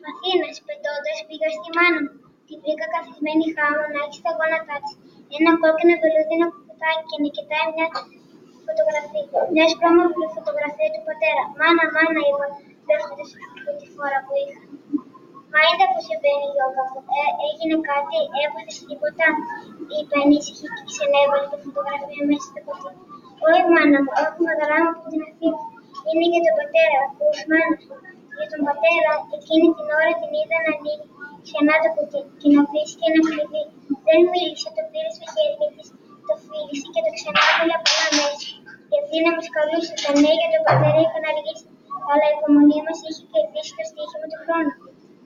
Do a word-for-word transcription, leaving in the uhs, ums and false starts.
Μαθήνας, πετώντας, πήγα στη μάνα μου. Τη βρήκα καθισμένη χάμω να έχει στα γόνατά της ένα κόκκινο βελούδινο κουτάκι και να κοιτάει μια φωτογραφία. Μια σπρώμαυρη φωτογραφία του πατέρα. Μάνα, μάνα, είπα, πέφτοντας πρώτη φορά που είχα. Μα είδα που συμβαίνει, Γιώργα μου. Ε, έγινε κάτι, έπαθες τίποτα, είπε ανήσυχη και ξανέβαλε τη φωτογραφία μέσα στο κουτί. Όχι, μάνα μου, έχουμε γράμμα από την Αθήνα. Είναι για τον πατέρα, ακούς, μάνα σου. Για τον πατέρα, εκείνη την ώρα την είδα να ανοίγει ξανά το κουτί και να βρίσκει ένα κλειδί. Δεν μίλησε, το πήρε στα χέρια της, το φίλησε και το ξανάβαλε απλά μέσα. Γιατί να μας καλούσε, τα νέα για τον πατέρα είχαν αργήσει, αλλά η υπομονή μας είχε